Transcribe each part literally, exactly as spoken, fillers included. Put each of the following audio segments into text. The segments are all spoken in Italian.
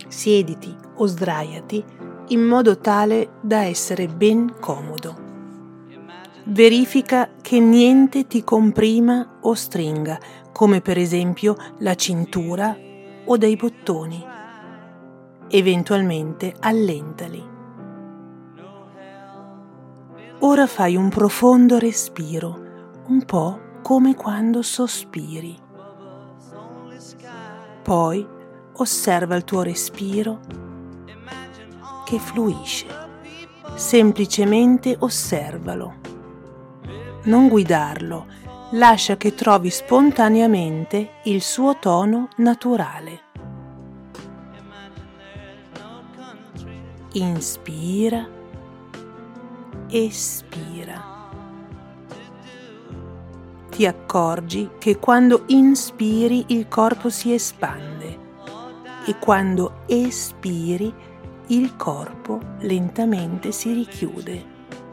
Siediti o sdraiati in modo tale da essere ben comodo. Verifica che niente ti comprima o stringa, come per esempio la cintura o dei bottoni. Eventualmente allentali. Ora fai un profondo respiro, un po' come quando sospiri. Poi osserva il tuo respiro che fluisce. Semplicemente osservalo. Non guidarlo, lascia che trovi spontaneamente il suo tono naturale. Inspira, espira. Ti accorgi che quando inspiri il corpo si espande e quando espiri il corpo lentamente si richiude.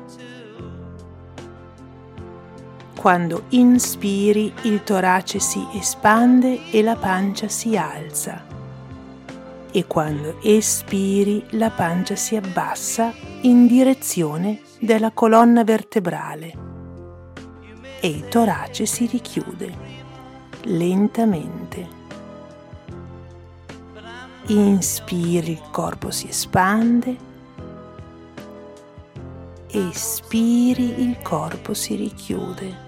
Quando inspiri il torace si espande e la pancia si alza e quando espiri la pancia si abbassa in direzione della colonna vertebrale e il torace si richiude lentamente. Inspiri, il corpo si espande, espiri, il corpo si richiude.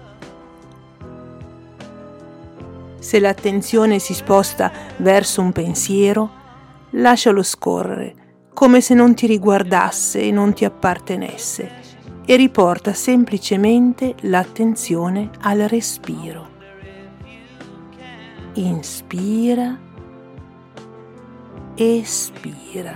Se l'attenzione si sposta verso un pensiero, lascialo scorrere, come se non ti riguardasse e non ti appartenesse, e riporta semplicemente l'attenzione al respiro. Inspira, espira.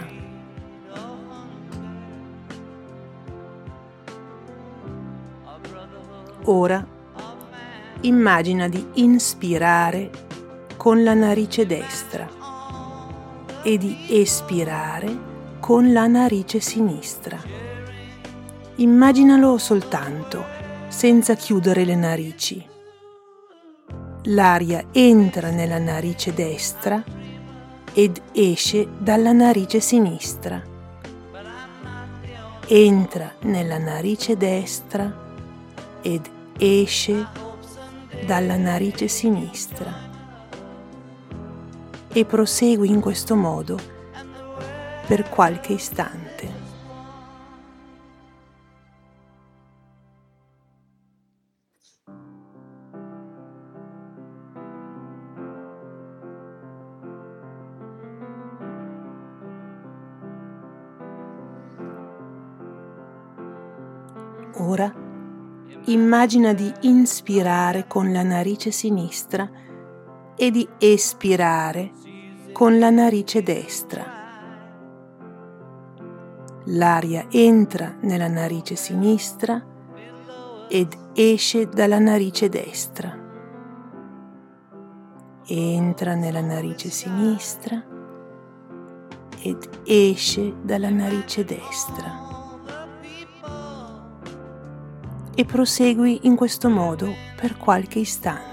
Ora immagina di inspirare con la narice destra e di espirare con la narice sinistra. Immaginalo soltanto, senza chiudere le narici. L'aria entra nella narice destra ed esce dalla narice sinistra. Entra nella narice destra ed esce dalla narice sinistra e prosegui in questo modo per qualche istante. Ora immagina di inspirare con la narice sinistra e di espirare con la narice destra. L'aria entra nella narice sinistra ed esce dalla narice destra. Entra nella narice sinistra ed esce dalla narice destra. E prosegui in questo modo per qualche istante.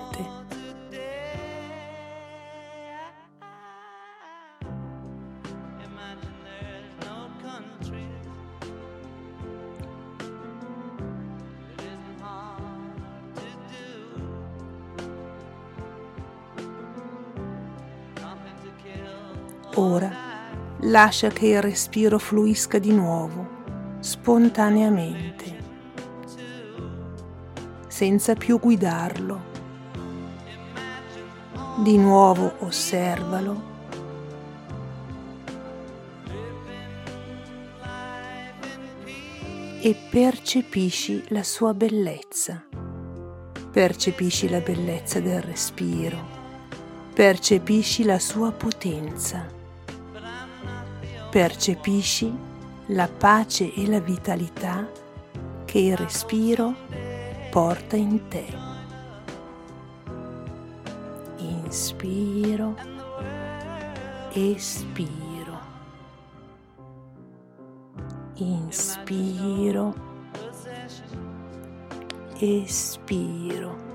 Ora lascia che il respiro fluisca di nuovo, spontaneamente, senza più guidarlo. Di nuovo osservalo e percepisci la sua bellezza. Percepisci la bellezza del respiro, percepisci la sua potenza, percepisci la pace e la vitalità che il respiro porta in te. Inspiro, espiro, inspiro, espiro.